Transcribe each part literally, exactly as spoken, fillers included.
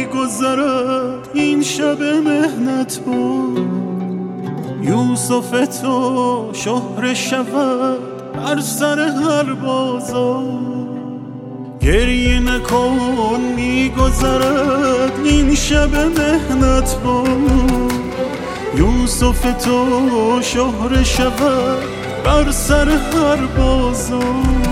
میگذرد این شب مهنت با یوسف تو شهره شود بر سر هر بازار. گریه نکن میگذرد این شب مهنت با یوسف تو شهره شود بر سر هر بازار.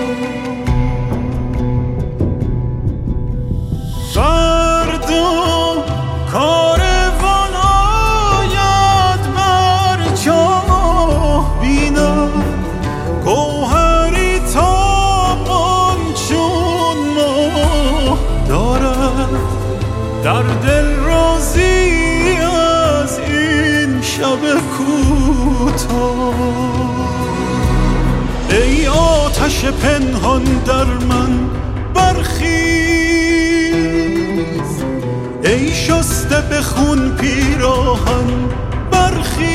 فردا کاروان آید بر چاه بینم گوهری تابان چون ماه دارد در دل رازی از این شب کوتاه. ای آتش پنهان در من برخیز، ای شسته به خون پیراهن برخیز.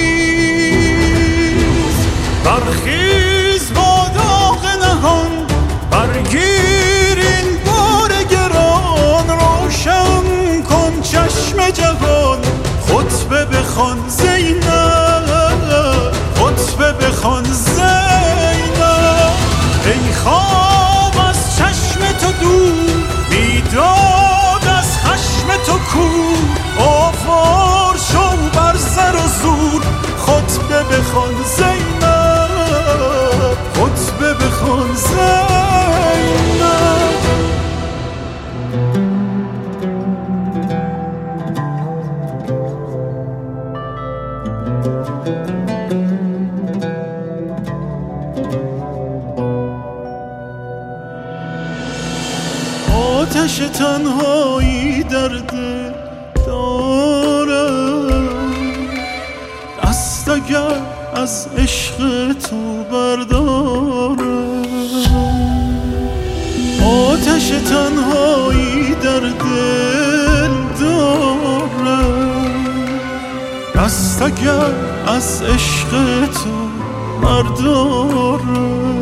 برخیز با داغ نهان برگیر این بار گران. روشن کن چشم جوان خطبه بخوان زینب، خطبه بخوان زینب. ای خواب از چشم تو دور، بیداد از خشم تو کور. آوار شو بر سر و زور خطبه بخوان زینب، خطبه بخوان زینب. آتش تنهایی در دل دارم، دست اگر از عشق تو بردارم. آتش تنهایی در دل دارم، دست اگر از عشق تو بردارم.